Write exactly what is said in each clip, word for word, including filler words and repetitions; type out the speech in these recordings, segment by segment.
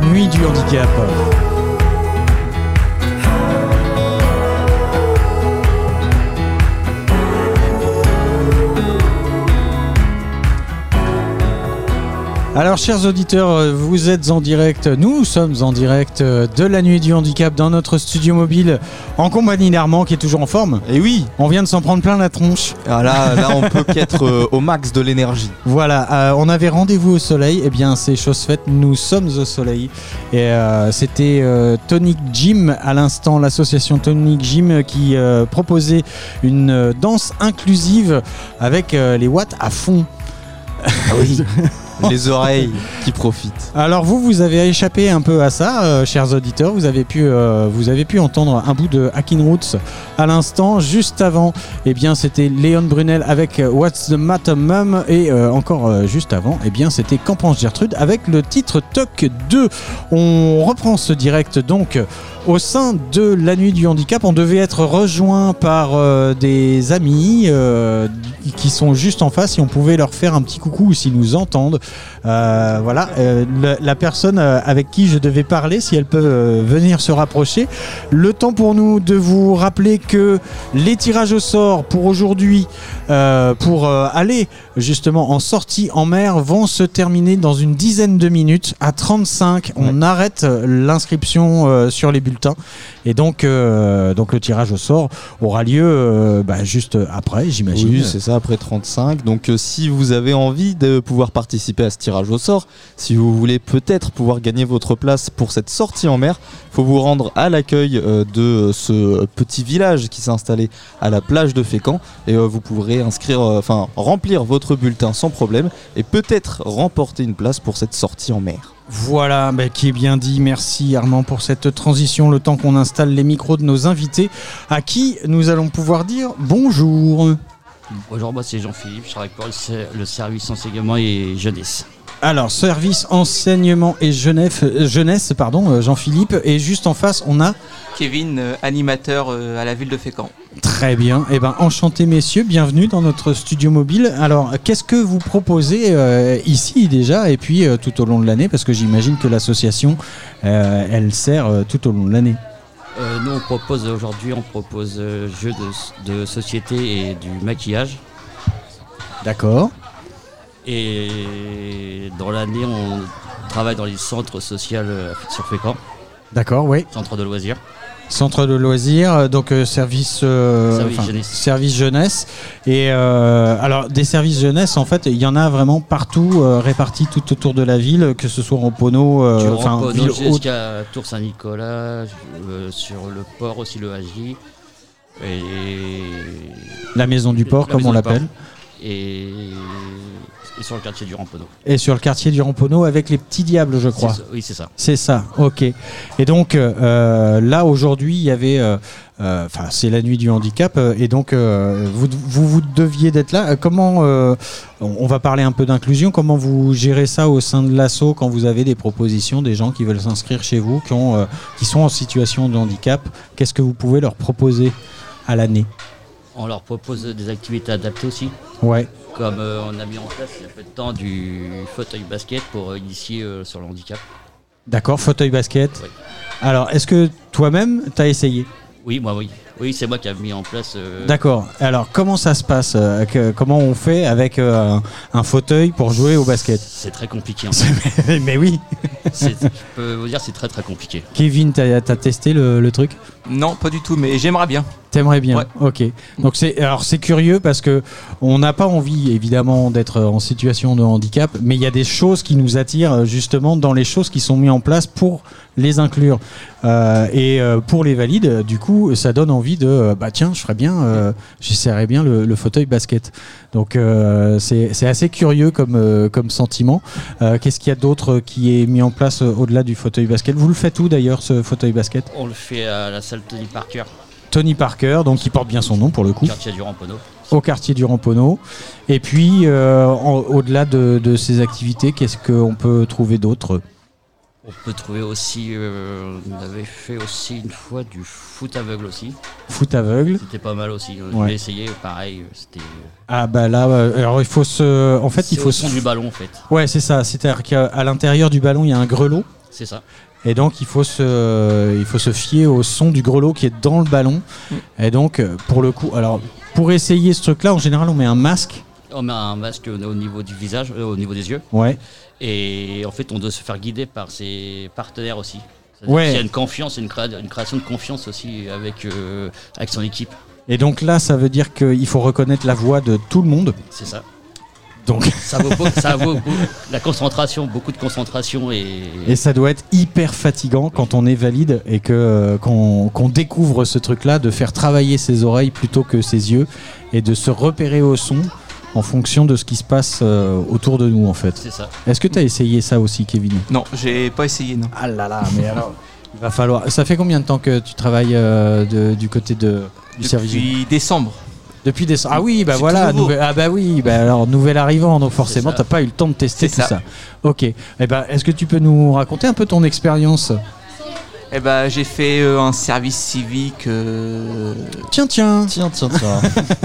nuit du handicap. Alors, chers auditeurs, vous êtes en direct, nous sommes en direct de la nuit du handicap dans notre studio mobile en compagnie d'Armand qui est toujours en forme. Et oui, on vient de s'en prendre plein la tronche. Ah là, là, on peut qu'être euh, au max de l'énergie. Voilà, euh, on avait rendez-vous au soleil, et bien c'est chose faite, nous sommes au soleil. Et euh, c'était euh, Tonic Gym, à l'instant, l'association Tonic Gym qui euh, proposait une euh, danse inclusive avec euh, les watts à fond. Ah oui. Les oreilles qui profitent. Alors vous, vous avez échappé un peu à ça, euh, chers auditeurs. Vous avez pu, euh, vous avez pu entendre un bout de Hacking Roots à l'instant. Juste avant, eh bien, c'était Léon Brunel avec What's the Matter Mum. Et euh, encore euh, juste avant, eh bien, c'était Campange Gertrude avec le titre Toc deux. On reprend ce direct donc au sein de la nuit du handicap. On devait être rejoint par euh, des amis euh, qui sont juste en face. Si on pouvait leur faire un petit coucou ou s'ils nous entendent. Euh, voilà, euh, le, la personne euh, avec qui je devais parler, si elle peut euh, venir se rapprocher. Le temps pour nous de vous rappeler que les tirages au sort pour aujourd'hui, euh, pour euh, aller justement en sortie en mer, vont se terminer dans une dizaine de minutes. À trente-cinq, ouais. On arrête l'inscription euh, sur les bulletins. Et donc, euh, donc le tirage au sort aura lieu euh, bah, juste après, j'imagine. Oui, c'est ça, après trente-cinq. Donc euh, si vous avez envie de pouvoir participer à ce tirage au sort, si vous voulez peut-être pouvoir gagner votre place pour cette sortie en mer, il faut vous rendre à l'accueil euh, de ce petit village qui s'est installé à la plage de Fécamp et euh, vous pourrez inscrire, enfin euh, remplir votre bulletin sans problème et peut-être remporter une place pour cette sortie en mer. Voilà, bah, qui est bien dit. Merci Armand pour cette transition, le temps qu'on installe les micros de nos invités, à qui nous allons pouvoir dire bonjour. Bonjour, moi c'est Jean-Philippe, je travaille pour le service enseignement et jeunesse. Alors, service enseignement et jeunesse, jeunesse pardon, Jean-Philippe, et juste en face on a Kevin, euh, animateur euh, à la ville de Fécamp. Très bien, eh ben, enchanté messieurs, bienvenue dans notre studio mobile. Alors, qu'est-ce que vous proposez euh, ici déjà et puis euh, tout au long de l'année, parce que j'imagine que l'association, euh, elle sert euh, tout au long de l'année. Euh, nous on propose aujourd'hui, on propose euh, jeux de, de société et du maquillage. D'accord. Et dans l'année on travaille dans les centres sociaux euh, sur Fécamp. D'accord, oui. Centre de loisirs. Centre de loisirs, donc euh, service, euh, service, enfin, jeunesse. service jeunesse. Et euh, alors des services jeunesse, en fait, il y en a vraiment partout, euh, répartis tout autour de la ville, que ce soit en Pono, euh, du enfin Rampono jusqu'à Tour Saint-Nicolas, euh, sur le port aussi le A J. Et la maison du port, la comme on l'appelle. Et... et sur le quartier du Rampono. Et sur le quartier du Rampono avec les petits diables, je crois. C'est oui, c'est ça. C'est ça, ok. Et donc euh, là aujourd'hui, il y avait, enfin euh, euh, c'est la nuit du handicap, euh, et donc euh, vous, vous vous deviez d'être là. Comment, euh, on va parler un peu d'inclusion. Comment vous gérez ça au sein de l'asso quand vous avez des propositions, des gens qui veulent s'inscrire chez vous, qui ont, euh, qui sont en situation de handicap. Qu'est-ce que vous pouvez leur proposer à l'année? On leur propose des activités adaptées aussi. Ouais. Comme euh, on a mis en place il y a peu de temps du fauteuil basket pour euh, initier euh, sur le handicap. D'accord, fauteuil basket. Oui. Alors, est-ce que toi-même, tu as essayé? Oui, moi oui. Oui, c'est moi qui ai mis en place. Euh... D'accord. Alors, comment ça se passe euh, que, Comment on fait avec euh, un, un fauteuil pour jouer au basket? C'est très compliqué. En fait. mais, mais oui. c'est, je peux vous dire, c'est très très compliqué. Kevin, t'as, t'as testé le, le truc? Non, pas du tout, mais j'aimerais bien. T'aimerais bien, ouais. Ok. Donc c'est alors c'est curieux parce que on n'a pas envie évidemment d'être en situation de handicap, mais il y a des choses qui nous attirent justement dans les choses qui sont mises en place pour les inclure euh, et euh, pour les valides. Du coup, ça donne envie de euh, bah tiens, je ferais bien, euh, j'essaierais bien le, le fauteuil basket. Donc euh, c'est c'est assez curieux comme euh, comme sentiment. Euh, qu'est-ce qu'il y a d'autre qui est mis en place euh, au-delà du fauteuil basket? Vous le faites où d'ailleurs ce fauteuil basket? On le fait à la salle Tony Parker. Tony Parker, donc qui porte bien son nom pour le coup. Au quartier du Rampono. Au quartier du Rampono. Et puis, euh, en, au-delà de, de ces activités, qu'est-ce qu'on peut trouver d'autre? On peut trouver aussi, euh, on avait fait aussi une fois du foot aveugle aussi. Foot aveugle. C'était pas mal aussi. On ouais. avait essayé, pareil. C'était. Ah bah là, alors il faut se, en fait, c'est il faut au se. fond du ballon en fait. Ouais, c'est ça. C'est-à-dire qu'à l'intérieur du ballon, il y a un grelot. C'est ça. Et donc il faut se, il faut se fier au son du grelot qui est dans le ballon. Mm. Et donc pour le coup, alors pour essayer ce truc-là, en général on met un masque. On met un masque au niveau du visage, euh, au niveau des yeux. Ouais. Et en fait on doit se faire guider par ses partenaires aussi. Ouais. Il y a une confiance, une, créa- une création de confiance aussi avec, euh, avec son équipe. Et donc là ça veut dire qu'il faut reconnaître la voix de tout le monde. C'est ça. Donc ça vaut, beau, ça vaut beau, la concentration, beaucoup de concentration et... et ça doit être hyper fatigant quand on est valide et que qu'on, qu'on découvre ce truc-là, de faire travailler ses oreilles plutôt que ses yeux et de se repérer au son en fonction de ce qui se passe euh, autour de nous en fait. C'est ça. Est-ce que tu as essayé ça aussi, Kevin ? Non, j'ai pas essayé, non. Ah là là, mais alors il va falloir. Ça fait combien de temps que tu travailles euh, de, du côté de du service ? Depuis décembre. Depuis décembre. Ah oui, bah C'est voilà. tout nouveau. Nouvel... Ah bah oui, bah alors nouvel arrivant, donc forcément t'as pas eu le temps de tester C'est tout ça. ça. Ok. Eh ben, est-ce que tu peux nous raconter un peu ton expérience ? Eh ben, j'ai fait euh, un service civique. euh, Tiens, tiens. Tiens, tiens, tiens.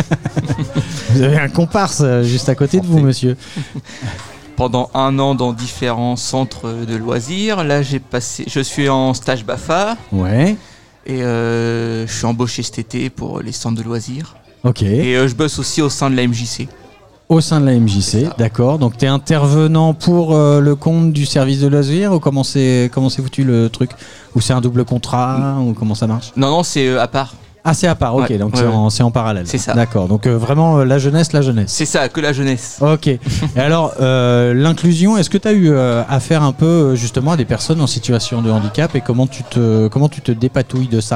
Vous avez un comparse euh, juste à côté de vous, Santé. monsieur. pendant un an dans différents centres de loisirs. Là, j'ai passé, je suis en stage BAFA Ouais. et euh, je suis embauché cet été pour les centres de loisirs. Ok. Et euh, je bosse aussi au sein de la M J C. Au sein de la M J C, d'accord. Donc tu es intervenant pour euh, le compte du service de loisirs ou comment c'est comment c'est foutu le truc ? Ou c'est un double contrat ou comment ça marche ? Non, non, c'est euh, à part. Ah, c'est à part, ok, Ouais, donc ouais, c'est, ouais. en, c'est en parallèle. C'est ça. D'accord, donc euh, vraiment euh, la jeunesse, la jeunesse. C'est ça, que la jeunesse. Ok. Et alors, euh, l'inclusion, est-ce que tu as eu euh, affaire un peu euh, justement à des personnes en situation de handicap et comment tu te, comment tu te dépatouilles de ça ?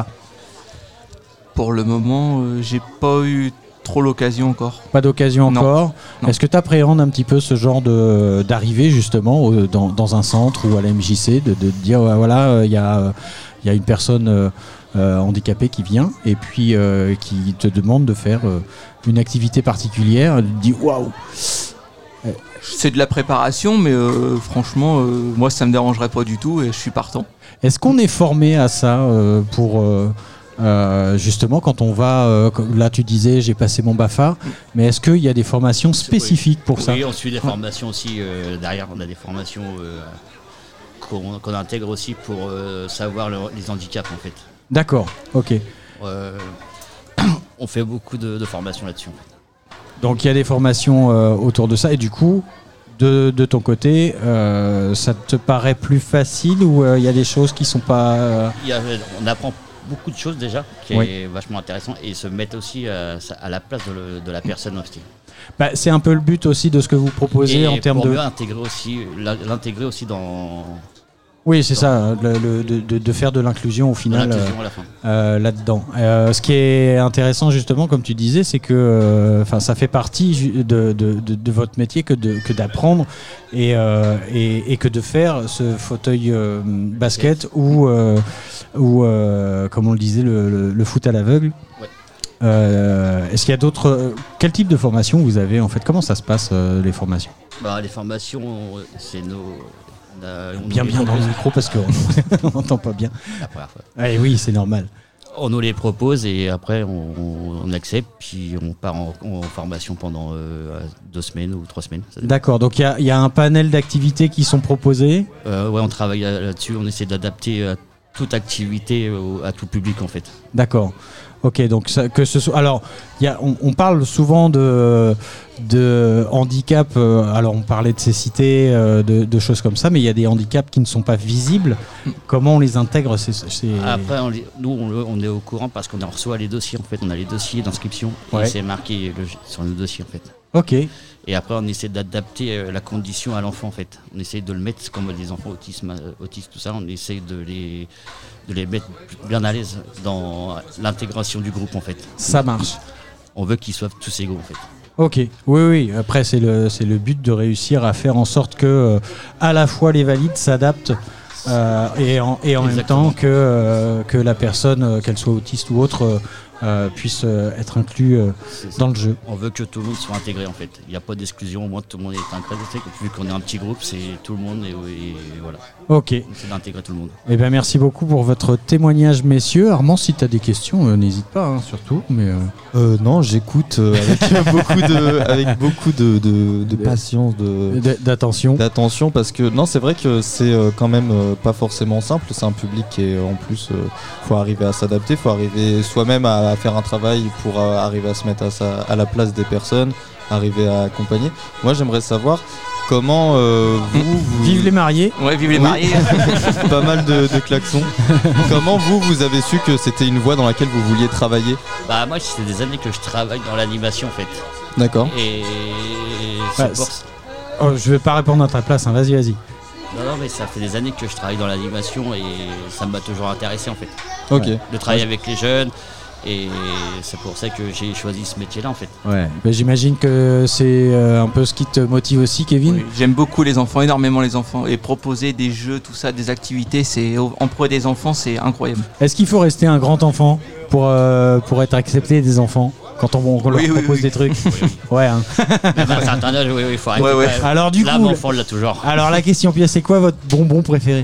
Pour le moment, euh, j'ai pas eu trop l'occasion encore. Pas d'occasion Non. encore. Non. Est-ce que tu appréhendes un petit peu ce genre de, d'arrivée justement au- dans, dans un centre ou à la M J C, de, de te dire ouais, voilà, il y, euh, y a une personne euh, euh, handicapée qui vient et puis euh, qui te demande de faire euh, une activité particulière, tu te dis waouh. C'est de la préparation, mais euh, franchement, euh, moi, ça me dérangerait pas du tout et je suis partant. Est-ce qu'on est formé à ça euh, pour euh, euh, justement quand on va euh, comme là tu disais j'ai passé mon BAFA, mais est-ce qu'il y a des formations spécifiques pour ça ? Oui, on suit des formations aussi. Euh, derrière, on a des formations euh, qu'on, qu'on intègre aussi pour euh, savoir le- les handicaps en fait. D'accord, ok. Euh, on fait beaucoup de, de formations là-dessus. En fait. Donc il y a des formations euh, autour de ça et du coup, de, de ton côté, euh, ça te paraît plus facile ou il euh, y a des choses qui sont pas... euh, Il y a- on apprend beaucoup de choses déjà, qui Oui. est vachement intéressant, et se mettre aussi à, à la place de, le- de la personne aussi. bah, c'est un peu le but aussi de ce que vous proposez Et en termes pour de... mieux intégrer aussi, la- l'intégrer aussi dans, Oui, c'est ça, le, le- de, de- de faire de l'inclusion au dans final. l'inclusion à la fin. Euh, là-dedans. Euh, ce qui est intéressant justement, comme tu disais, c'est que enfin ça fait partie ju- de, de, de, de votre métier que, de, que d'apprendre et, euh, et, et que de faire ce fauteuil euh, basket ou, euh, ou euh, comme on le disait, le, le, le foot à l'aveugle. Ouais. Euh, est-ce qu'il y a d'autres... Quel type de formation vous avez en fait ? Comment ça se passe euh, les formations ? Bah, les formations, c'est nos... on a- on Bien nous les bien dans le propose micro parce qu'on on n'entend pas bien. la première fois. Ah, oui, c'est normal. On nous les propose et après on, on accepte, puis on part en, en formation pendant euh, deux semaines ou trois semaines. ça dépend. D'accord, donc il y a, il y a un panel d'activités qui sont proposées. Euh, ouais, on travaille là- là-dessus, on essaie d'adapter à toute activité au- à tout public en fait. D'accord. Ok, donc ça, que ce soit. Alors, il y a, on, on parle souvent de, de handicap. euh, alors, on parlait de cécité, euh, de, de choses comme ça, mais il y a des handicaps qui ne sont pas visibles. Comment on les intègre ces, ces- Après, on les- nous on, le- on est au courant parce qu'on en reçoit les dossiers en fait, on a les dossiers d'inscription Ouais. et c'est marqué le- sur nos dossiers en fait. Ok, Et après, on essaie d'adapter euh, la condition à l'enfant en fait. On essaie de le mettre comme les enfants autisme, euh, autistes, tout ça. On essaie de les, de les mettre bien à l'aise dans l'intégration du groupe en fait. ça marche. On veut qu'ils soient tous égaux en fait. Ok, oui, oui. Après, c'est le, c'est le but de réussir à faire en sorte que euh, à la fois les valides s'adaptent euh, et en, et en même Exactement. temps que, euh, que la personne, euh, qu'elle soit autiste ou autre, euh, euh, puissent euh, être inclus euh, dans le jeu. On veut que tout le monde soit intégré en fait. Il n'y a pas d'exclusion, au moins tout le monde est intégré. Vu qu'on est un petit groupe, c'est tout le monde et, et voilà. Ok. On essaie d'intégrer tout le monde. Eh ben merci beaucoup pour votre témoignage, messieurs. Armand, si tu as des questions, euh, n'hésite pas, hein, surtout. Mais euh... Euh, non, j'écoute euh, avec beaucoup de, avec beaucoup de, de, de patience, de, d- d'attention. d'attention, parce que non, c'est vrai que c'est euh, quand même euh, pas forcément simple. C'est un public qui est en plus, euh, faut arriver à s'adapter, faut arriver soi-même à, à faire un travail pour euh, arriver à se mettre à, sa, à la place des personnes, arriver à accompagner. Moi, j'aimerais savoir comment euh, vous, vous... Vive les mariés. Ouais, vive les Oui. mariés. Pas mal de, de klaxons. Comment vous, vous avez su que c'était une voie dans laquelle vous vouliez travailler? Bah moi, c'est des années que je travaille dans l'animation en fait. D'accord. Et Bah, c'est pour c'est- Oh, je vais pas répondre à ta place, hein. Vas-y, vas-y. Non, non, mais ça fait des années que je travaille dans l'animation et ça m'a toujours intéressé en fait. Ok. Ouais. De travailler avec les jeunes et c'est pour ça que j'ai choisi ce métier-là en fait. Ouais. Bah, j'imagine que c'est euh, un peu ce qui te motive aussi, Kevin. Oui, j'aime beaucoup les enfants, énormément les enfants. Et proposer des jeux, tout ça, des activités, c'est en pro des enfants, c'est incroyable. Est-ce qu'il faut rester un grand enfant pour, euh, pour être accepté des enfants quand on, on leur Oui, oui, propose oui. des trucs? Ouais. Hein. Même à un certain âge, oui, oui, il faut arrêter. Ouais, ouais. quand même. Alors du L'âme coup, le- enfant l'a toujours. alors la question pièce, c'est quoi votre bonbon préféré?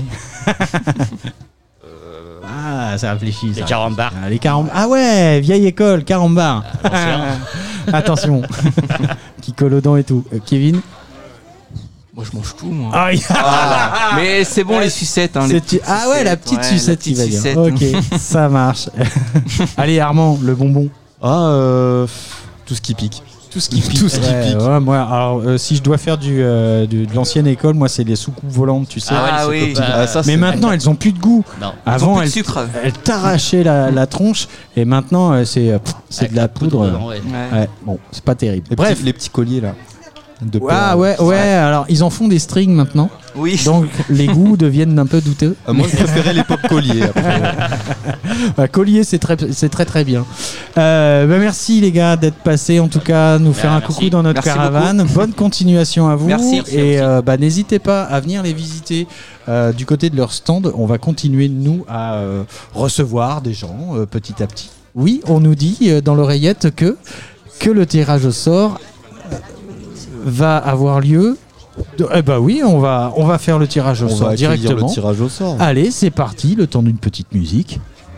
Ah, ça réfléchit. Les ça carambars. réfléchit. Ah, les carambars. Ah ouais, vieille école, carambar. l'ancien. Attention, qui colle aux dents et tout. Euh, Kevin. Moi, je mange tout, moi. Ah, il- Ah, mais c'est bon, les sucettes. Hein, les c'est- petites ah ouais, la petite ouais, sucette, la il va petite dire. sucette. Ok, ça marche. Allez Armand, le bonbon. Ah, euh, tout ce qui pique. Tout ce qui pique. Tout ce qui Ouais, pique. ouais, moi, alors, euh, si je dois faire du, euh, du- de l'ancienne école, moi, c'est les soucoupes volantes, tu sais. Ah ouais, les oui. soucoupes, Ah, ça, Mais c'est- maintenant, elles ont plus de goût. Non. Avant, plus de elles, sucre. elles t'arrachaient la, la tronche, et maintenant, euh, c'est euh, pff, c'est Avec de la poudre. dedans, ouais. Ouais. Ouais, bon, c'est pas terrible. Les Bref. petits, les petits colliers là. De Ah perles. ouais, ouais, alors ils en font des strings maintenant, Oui. donc les goûts deviennent un peu douteux. Euh, moi, je préférais les pop colliers. Après. Ouais, collier, c'est très, c'est très très bien. Euh, bah, merci les gars d'être passés, en tout cas, nous faire un merci. coucou dans notre Merci caravane. Bonne continuation à vous. Merci. Et euh, bah, n'hésitez pas à venir les visiter euh, du côté de leur stand. On va continuer, nous, à euh, recevoir des gens euh, petit à petit. Oui, on nous dit euh, dans l'oreillette que, que le tirage au sort euh, va avoir lieu. De- eh bah oui, on va, on va faire le tirage au On sort va accueillir directement. le tirage au sort. Allez, c'est parti, le temps d'une petite musique.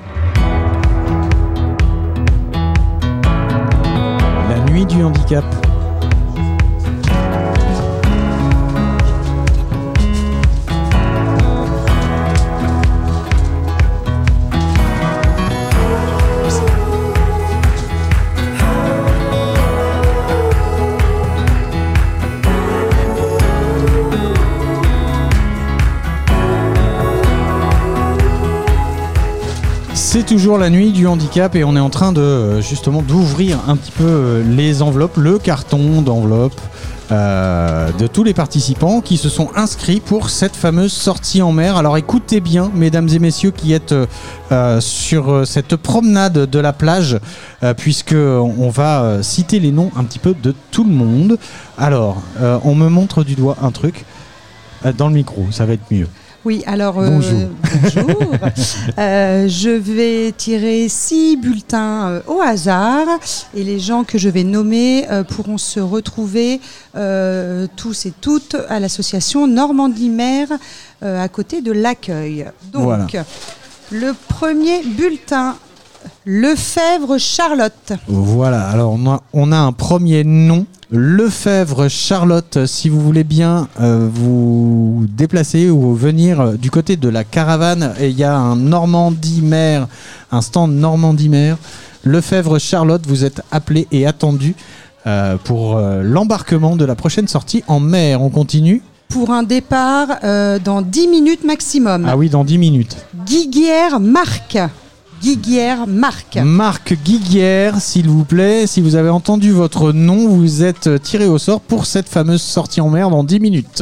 La nuit du handicap. C'est toujours la nuit du handicap et on est en train de euh, justement d'ouvrir un petit peu euh, les enveloppes, le carton d'enveloppe euh, de tous les participants qui se sont inscrits pour cette fameuse sortie en mer. Alors écoutez bien, mesdames et messieurs qui êtes euh, euh, sur euh, cette promenade de la plage, euh, puisque on va euh, citer les noms un petit peu de tout le monde. Alors, euh, on me montre du doigt un truc euh, dans le micro, ça va être mieux. Oui, alors euh, Bonjour. bonjour. Euh, je vais tirer six bulletins euh, au hasard et les gens que je vais nommer euh, pourront se retrouver euh, tous et toutes à l'association Normandie Mer euh, à côté de l'accueil. Donc, Voilà. le premier bulletin, Lefebvre Charlotte. Voilà, alors on a, on a un premier nom, Lefebvre Charlotte. Si vous voulez bien euh, vous déplacer ou venir euh, du côté de la caravane, et il y a un Normandie Mer, un stand Normandie Mer. Lefebvre Charlotte, vous êtes appelé et attendu euh, pour euh, l'embarquement de la prochaine sortie en mer. On continue. Pour un départ euh, dans dix minutes maximum. Ah oui, dans dix minutes. Guiguière Marc. Guiguière Marc. Marc Guiguière, s'il vous plaît, si vous avez entendu votre nom, vous êtes tiré au sort pour cette fameuse sortie en mer dans dix minutes.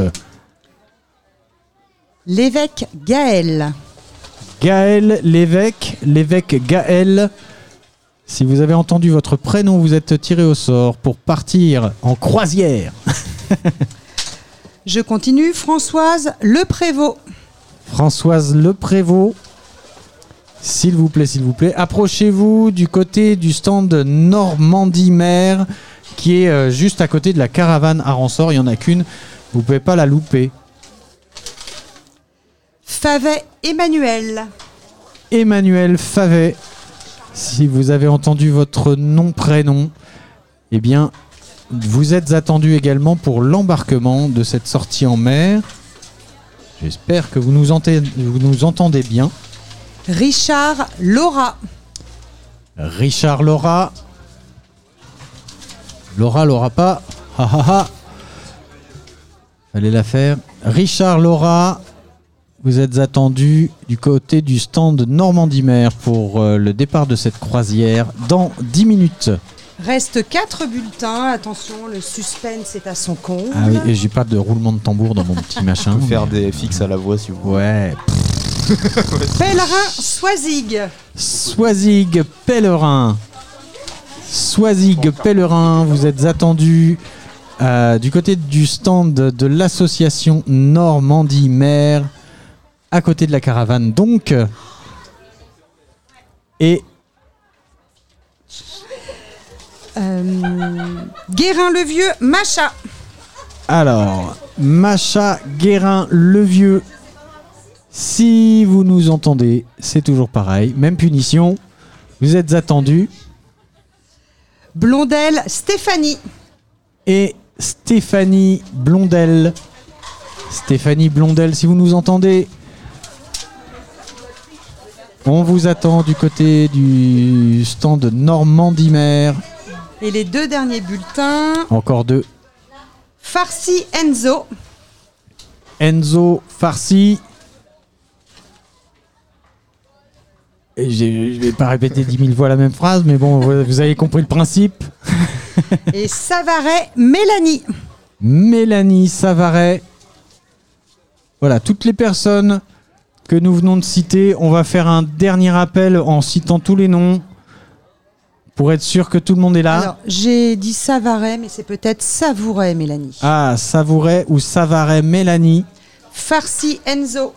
L'évêque Gaël. Gaël l'évêque, l'évêque Gaël. Si vous avez entendu votre prénom, vous êtes tiré au sort pour partir en croisière. Je continue. Françoise Le Prévost. Françoise Le Prévost. S'il vous plaît, s'il vous plaît. Approchez-vous du côté du stand Normandie-Mer qui est euh, juste à côté de la caravane à Ransort. Il n'y en a qu'une. Vous ne pouvez pas la louper. Favet Emmanuel. Emmanuel Favet. Si vous avez entendu votre nom, prénom, eh bien, vous êtes attendu également pour l'embarquement de cette sortie en mer. J'espère que vous nous entendez, vous nous entendez bien. Richard Laura. Richard Laura. Laura, Laura pas. Ha ha ha. Fallait la faire. Richard Laura. Vous êtes attendu du côté du stand Normandie-Mer pour euh, le départ de cette croisière dans dix minutes. Reste quatre bulletins. Attention, le suspense est à son comble. Ah oui, et j'ai pas de roulement de tambour dans mon petit machin. On peut faire des fixes à la voix si vous voulez. Ouais. Pèlerin Soisig. Soisig Pèlerin. Soisig Pèlerin, vous êtes attendu euh, du côté du stand de l'association Normandie-Mer, à côté de la caravane donc. Et Euh, Guérin-le-Vieux, Macha. alors, Macha Guérin-le-Vieux, si vous nous entendez, c'est toujours pareil, même punition, vous êtes attendus. Blondel, Stéphanie. Et Stéphanie Blondel. Stéphanie Blondel, si vous nous entendez, on vous attend du côté du stand Normandie-Mer. Et les deux derniers bulletins. Encore deux. Farsi Enzo. Enzo Farsi. Et j'ai- je vais pas répéter dix mille fois la même phrase, mais bon, vous vous avez compris le principe. Et Savaret, Mélanie. Mélanie Savaret. Voilà, toutes les personnes que nous venons de citer, on va faire un dernier appel en citant tous les noms pour être sûr que tout le monde est là. Alors, j'ai dit Savaret, mais c'est peut-être Savouret, Mélanie. Ah, Savouret ou Savaret Mélanie. Farsi Enzo.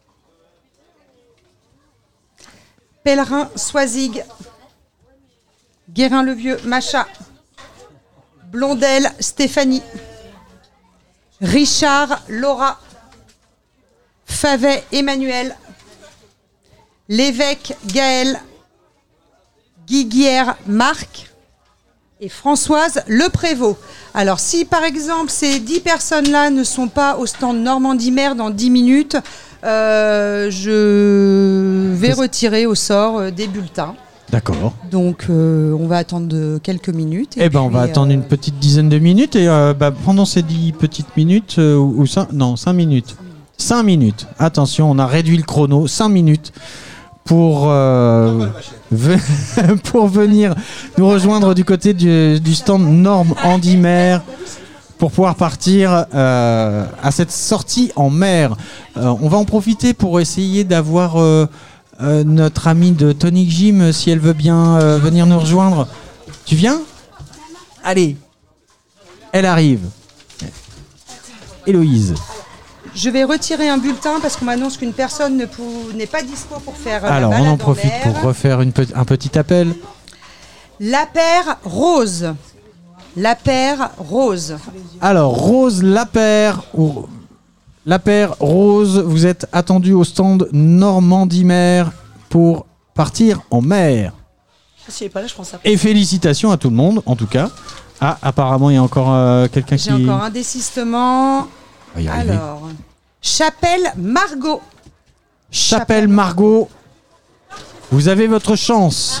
Pèlerin Soisig. Guérin-le-Vieux, Macha. Blondel, Stéphanie. Richard, Laura. Favet, Emmanuel. L'évêque, Gaël. Guiguière, Marc. Et Françoise, Le Prévost. Alors, si par exemple ces dix personnes-là ne sont pas au stand Normandie-Mer dans dix minutes, euh, je vais retirer au sort euh, des bulletins. D'accord. Donc, euh, on va attendre de quelques minutes. et Eh ben, on va puis, attendre euh, une petite dizaine de minutes et euh, bah, pendant ces dix petites minutes euh, ou, ou cinq, non, cinq minutes. cinq minutes. Attention, on a réduit le chrono. cinq minutes pour euh, ve- pour venir nous rejoindre du côté du, du stand Normandie-Mer pour pouvoir partir euh, à cette sortie en mer. Euh, on va en profiter pour essayer d'avoir euh, euh, notre amie de Tonic Gym, si elle veut bien euh, venir nous rejoindre. Tu viens ? Allez, elle arrive. Héloïse. Je vais retirer un bulletin parce qu'on m'annonce qu'une personne ne pou- n'est pas dispo pour faire euh, Alors, la on balade en profite mer. pour refaire une pe- un petit appel. La paire Rose. La paire Rose. Alors, Rose Lapère, ou Lapère Rose, vous êtes attendu au stand Normandie-Mer pour partir en mer. S'il n'est pas là, je pense à... Et félicitations à tout le monde, en tout cas. Ah, apparemment, il y a encore euh, quelqu'un qui... J'ai encore un désistement. On va y arriver. Alors, Chapelle Margot. Chapelle Margot, vous avez votre chance.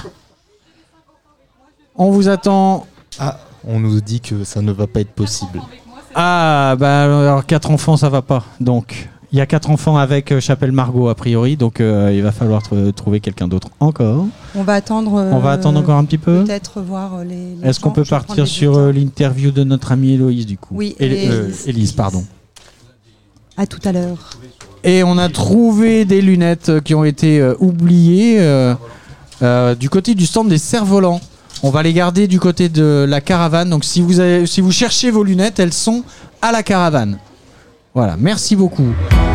On vous attend. Ah, on nous dit que ça ne va pas être possible. Ah, bah alors quatre enfants, ça va pas. Donc, il y a quatre enfants avec euh, Chapelle Margot a priori, donc euh, il va falloir tr- trouver quelqu'un d'autre encore. On va attendre. euh, On va attendre encore un petit peu. Peut-être voir euh, les. les Est-ce qu'on gens. peut Je vais prendre partir les sur bulletins. euh, l'interview de notre amie Héloïse du coup? Oui, Él- et- euh, Élise, pardon. À tout à l'heure. Et on a trouvé des lunettes euh, qui ont été euh, oubliées euh, euh, du côté du stand des cerfs-volants. On va les garder du côté de la caravane. Donc si vous, avez, si vous cherchez vos lunettes, elles sont à la caravane. Voilà, merci beaucoup.